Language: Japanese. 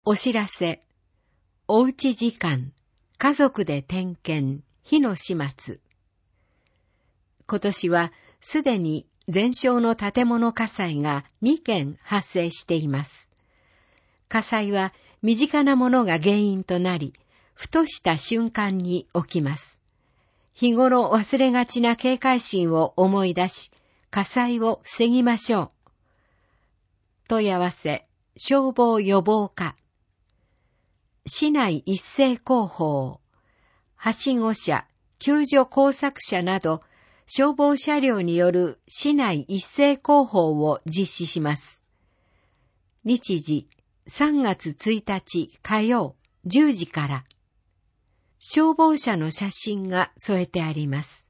お知らせ。おうち時間。家族で点検。火の始末。今年はすでに全焼の建物火災が2件発生しています。火災は身近なものが原因となり、ふとした瞬間に起きます。日頃忘れがちな警戒心を思い出し、火災を防ぎましょう。問い合わせ、消防予防課。市内一斉広報、はしご車、救助工作車など、消防車両による市内一斉広報を実施します。日時、3月1日火曜10時から。消防車の写真が添えてあります。